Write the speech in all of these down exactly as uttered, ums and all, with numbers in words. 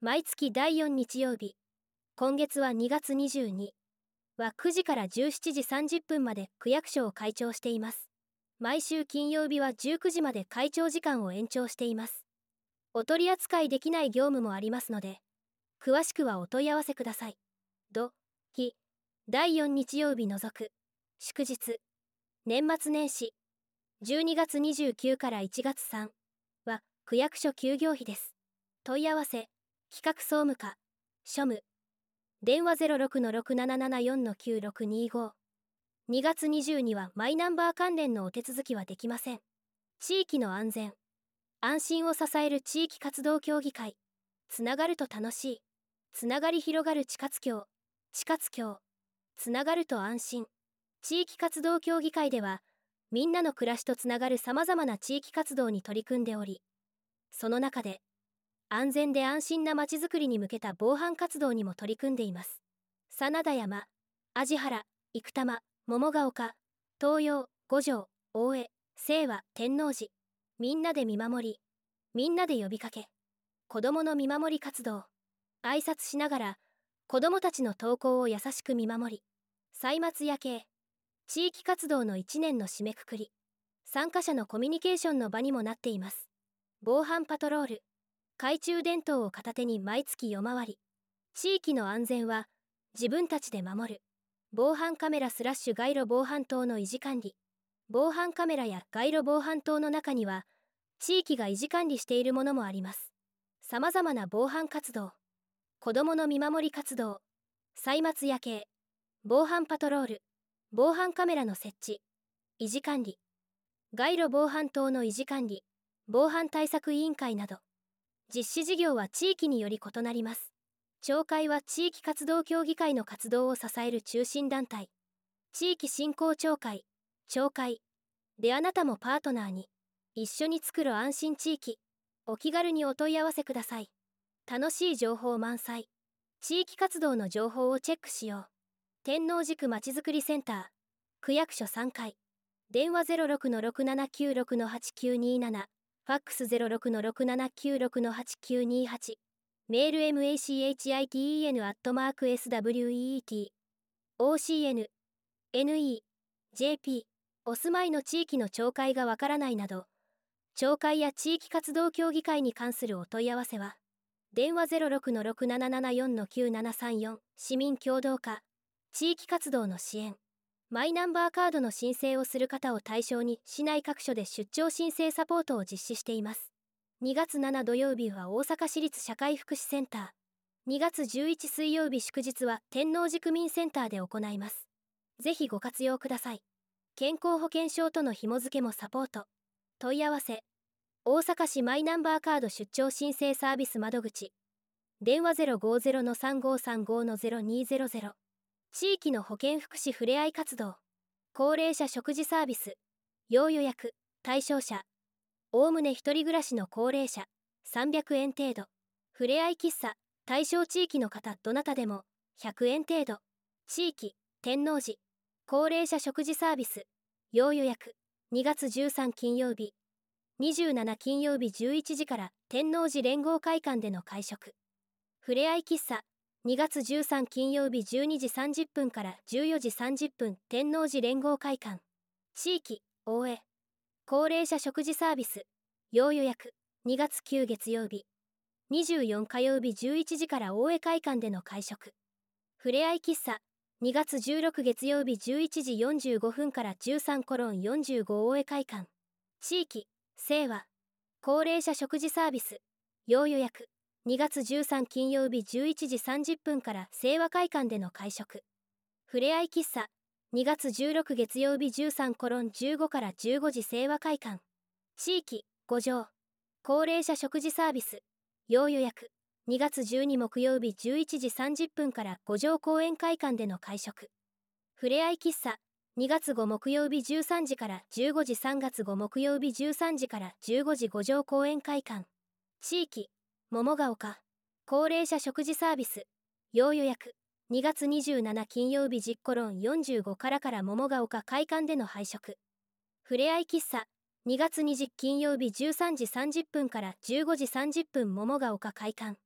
毎月だいよん日曜日、今月はにがつにじゅうにはくじからじゅうしちじさんじゅっぷんまで区役所を開庁しています。毎週金曜日はじゅうくじまで開庁時間を延長しています。お取り扱いできない業務もありますので、詳しくはお問い合わせください。土、日、だいよん日曜日除く、祝日、年末年始、じゅうにがつにじゅうくからいちがつさんは区役所休業日です。問い合わせ、企画総務課、庶務、電話 ゼロろくのろくななななよんのきゅうろくにご。にがつにじゅうにはマイナンバー関連のお手続きはできません。地域の安全、安心を支える地域活動協議会。つながると楽しい。つながり広がる地活協。地活協。つながると安心。地域活動協議会では、みんなの暮らしとつながるさまざまな地域活動に取り組んでおり、その中で、安全で安心なまちづくりに向けた防犯活動にも取り組んでいます。真田山、網原、生玉、桃ヶ丘、東洋、五条、大江、清和、天王寺。みんなで見守り、みんなで呼びかけ。子どもの見守り活動。挨拶しながら、子どもたちの登校を優しく見守り。歳末夜景。地域活動のいちねんの締めくくり。参加者のコミュニケーションの場にもなっています。防犯パトロール。懐中電灯を片手に毎月夜回り。地域の安全は自分たちで守る。防犯カメラスラッシュ街路防犯灯の維持管理。防犯カメラや街路防犯灯の中には、地域が維持管理しているものもあります。さまざまな防犯活動。子どもの見守り活動。歳末夜景。防犯パトロール。防犯カメラの設置。維持管理。街路防犯灯の維持管理。防犯対策委員会など。実施事業は地域により異なります。町会は地域活動協議会の活動を支える中心団体。地域振興町会、町会であなたもパートナーに、一緒に作る安心地域。お気軽にお問い合わせください。楽しい情報満載。地域活動の情報をチェックしよう。天王寺区まちづくりセンター、区役所さんかい。電話 ゼロろくのろくななきゅうろくのはちきゅうになな、ファックス ゼロろくのろくななきゅうろくのはちきゅうにはち。メール マチten アットマーク スウェット オーシーエヌ ネット ジェーピー お住まいの地域の町会がわからないなど、町会や地域活動協議会に関するお問い合わせは、電話 ゼロろくのろくななななよんのきゅうななさんよん、市民協働課、地域活動の支援、マイナンバーカードの申請をする方を対象に市内各所で出張申請サポートを実施しています。にがつなな土曜日は大阪市立社会福祉センター。にがつじゅういち水曜日祝日は天王寺区民センターで行います。ぜひご活用ください。健康保険証との紐付けもサポート。問い合わせ。大阪市マイナンバーカード出張申請サービス窓口。電話 ゼロごゼロのさんごさんごのゼロにゼロゼロ。地域の保健福祉ふれあい活動。高齢者食事サービス。要予約、対象者。おおむね一人暮らしの高齢者、さんびゃくえん程度。ふれあい喫茶、対象地域の方どなたでも、ひゃくえん程度。地域、天王寺。高齢者食事サービス、要予約。にがつじゅうさん金曜日。にじゅうしち金曜日じゅういちじから天王寺連合会館での会食。ふれあい喫茶、にがつじゅうさん金曜日じゅうにじさんじゅっぷんからじゅうよじさんじゅっぷん天王寺連合会館。地域、大江。高齢者食事サービス、要予約。にがつく月曜日。にじゅうよっか火曜日じゅういちじから大江会館での会食。ふれあい喫茶、にがつじゅうろく月曜日じゅういちじよんじゅうごふんからじゅうさんよんじゅうご大江会館。地域、清和。高齢者食事サービス、要予約。にがつじゅうさん金曜日じゅういちじさんじゅっぷんから清和会館での会食。ふれあい喫茶、にがつじゅうろく月曜日じゅうさんじゅうごからじゅうごじ清和会館。地域、五条。高齢者食事サービス、要予約。にがつじゅうに木曜日じゅういちじさんじゅっぷんから五条公園会館での会食。ふれあい喫茶、にがつご木曜日じゅうさんじからじゅうごじさんがつご木曜日じゅうさんじからじゅうごじ五条公園会館。地域、桃ヶ丘。高齢者食事サービス、要予約。にがつにじゅうしち金曜日じゅうよんじゅうごからから桃ヶ丘会館での配食。ふれあい喫茶、にがつにじゅう金曜日じゅうさんじさんじゅっぷんからじゅうごじさんじゅっぷん桃ヶ丘会館。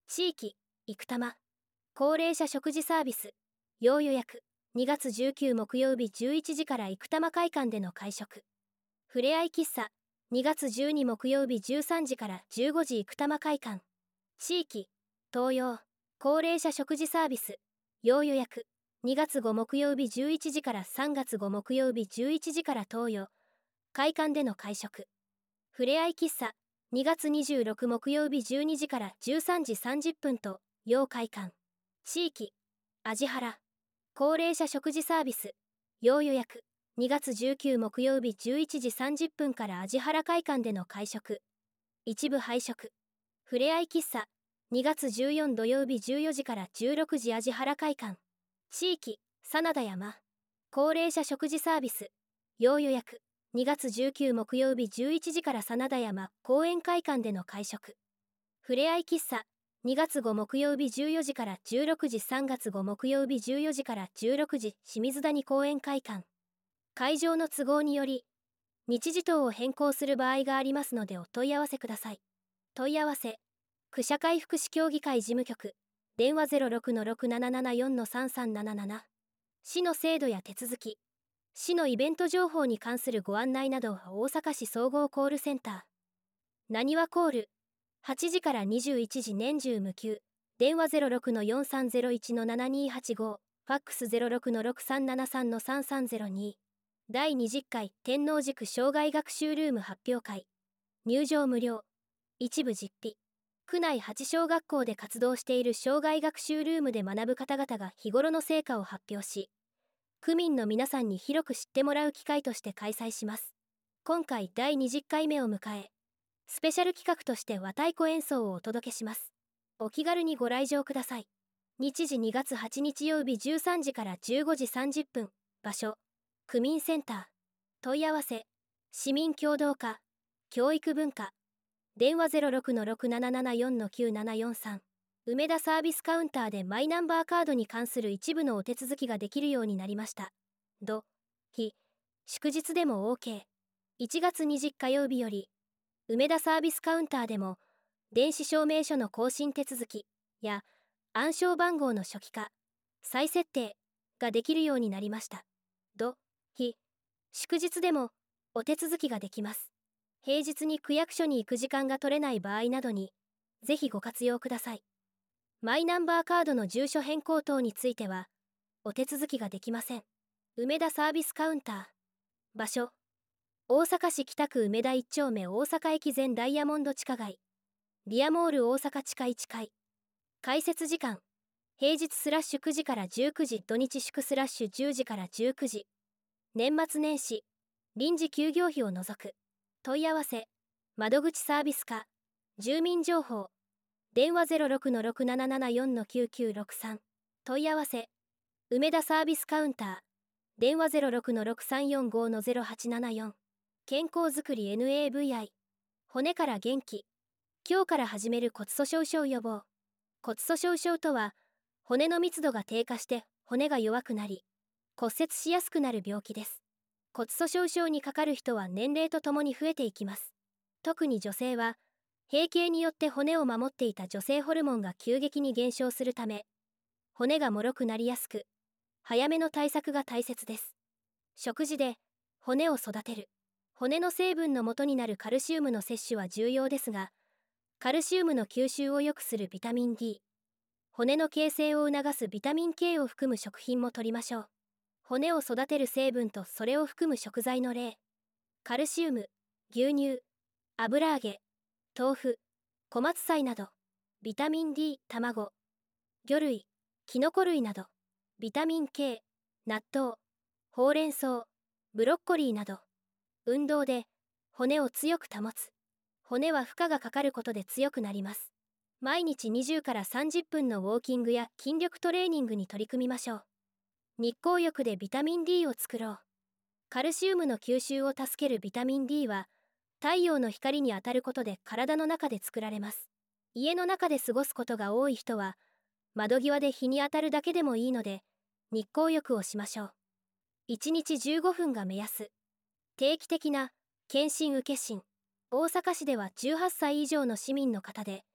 地域、生玉。高齢者食事サービス、要予約。にがつじゅうくにち木曜日じゅういちじから生玉会館での会食。ふれあい喫茶、にがつじゅうににち木曜日じゅうさんじからじゅうごじ生玉会館。地域、東洋。高齢者食事サービス、要予約。にがつご木曜日じゅういちじからさんがつご木曜日じゅういちじから東洋会館での会食。ふれあい喫茶、にがつにじゅうろく木曜日じゅうにじからじゅうさんじさんじゅっぷんと要会館。地域、味原。高齢者食事サービス、要予約。にがつじゅうくにち木曜日じゅういちじさんじゅっぷんから味原会館での会食。一部配食。ふれあい喫茶、にがつじゅうよっか土曜日じゅうよじからじゅうろくじ味原会館。地域、真田山。高齢者食事サービス、要予約。にがつじゅうくにち木曜日じゅういちじから真田山公園会館での会食。ふれあい喫茶、にがつご木曜日じゅうよじからじゅうろくじさんがつご木曜日じゅうよじからじゅうろくじ清水谷公園会館。会場の都合により日時等を変更する場合がありますのでお問い合わせください。問い合わせ、区社会福祉協議会事務局、電話 ゼロろくのろくななななよんのさんさんなななな。市の制度や手続き、市のイベント情報に関するご案内などは大阪市総合コールセンター。なにわコール、はちじからにじゅういちじ年中無休、電話 ゼロろくのよんさんゼロいちのななにはちご、ファックス ゼロろくのろくさんななさんのさんさんゼロに。だいにじゅっかい天王寺区障害学習ルーム発表会。入場無料。一部実費。区内はち小学校で活動している障害学習ルームで学ぶ方々が日頃の成果を発表し、区民の皆さんに広く知ってもらう機会として開催します。今回だいにじゅっかいめを迎え、スペシャル企画として和太鼓演奏をお届けします。お気軽にご来場ください。日時にがつはちにち曜日じゅうさんじからじゅうごじさんじゅっぷん。場所、区民センター。問い合わせ、市民協働課、教育文化。電話 ゼロろくのろくななななよんのきゅうななよんさん。梅田サービスカウンターでマイナンバーカードに関する一部のお手続きができるようになりました。土、日、祝日でも OK。いちがつにじゅう火曜日より、梅田サービスカウンターでも、電子証明書の更新手続きや暗証番号の初期化、再設定ができるようになりました。土、日、祝日でもお手続きができます。平日に区役所に行く時間が取れない場合などに、ぜひご活用ください。マイナンバーカードの住所変更等については、お手続きができません。梅田サービスカウンター。場所、大阪市北区梅田いち丁目大阪駅前ダイヤモンド地下街。リアモール大阪地下いち階。開設時間、平日スラッシュくじからじゅうくじ、土日祝スラッシュじゅうじからじゅうくじ。年末年始、臨時休業日を除く。問い合わせ、窓口サービス課、住民情報。電話 ゼロろくのろくななななよんのきゅうきゅうろくさん。問い合わせ、梅田サービスカウンター。電話 ゼロろくのろくさんよんごのゼロはちななよん。健康づくり エヌエーブイアイ。骨から元気。今日から始める骨粗しょう症予防。骨粗しょう症とは、骨の密度が低下して骨が弱くなり、骨折しやすくなる病気です。骨粗しょう症にかかる人は年齢とともに増えていきます。特に女性は、閉経によって骨を守っていた女性ホルモンが急激に減少するため、骨が脆くなりやすく、早めの対策が大切です。食事で骨を育てる。骨の成分の元になるカルシウムの摂取は重要ですが、カルシウムの吸収を良くするビタミン ディー、骨の形成を促すビタミン ケー を含む食品も摂りましょう。骨を育てる成分とそれを含む食材の例。カルシウム、牛乳、油揚げ、豆腐、小松菜など。ビタミン ディー、卵、魚類、キノコ類など。ビタミン ケー、納豆、ほうれん草、ブロッコリーなど。運動で骨を強く保つ。骨は負荷がかかることで強くなります。毎日にじゅうからさんじゅっぷんのウォーキングや筋力トレーニングに取り組みましょう。日光浴でビタミン ディー を作ろう。カルシウムの吸収を助けるビタミン ディー は、太陽の光に当たることで体の中で作られます。家の中で過ごすことが多い人は、窓際で日に当たるだけでもいいので、日光浴をしましょう。いちにちじゅうごふんが目安。定期的な検診受診。大阪市ではじゅうはっさい以上の市民の方で、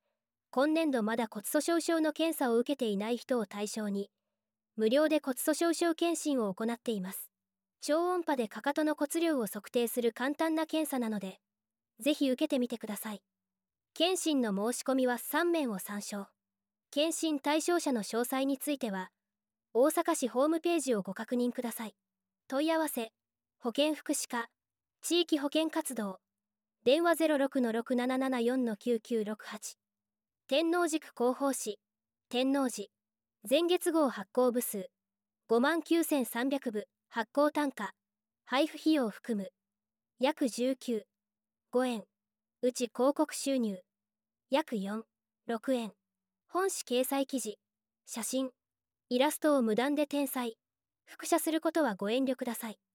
今年度まだ骨粗鬆症の検査を受けていない人を対象に、無料で骨粗鬆症検診を行っています。超音波でかかとの骨量を測定する簡単な検査なので、ぜひ受けてみてください。検診の申し込みはさん面を参照。検診対象者の詳細については、大阪市ホームページをご確認ください。問い合わせ、保健福祉課、地域保健活動、電話 ゼロろくのろくななななよんのきゅうきゅうろくはち。天王寺区広報誌、天王寺、前月号発行部数、ごまんきゅうせんさんびゃくぶ、発行単価、配布費用含む、約じゅうきゅう、ごえん、うち広告収入、約よん、ろくえん。本誌掲載記事、写真、イラストを無断で転載、複写することはご遠慮ください。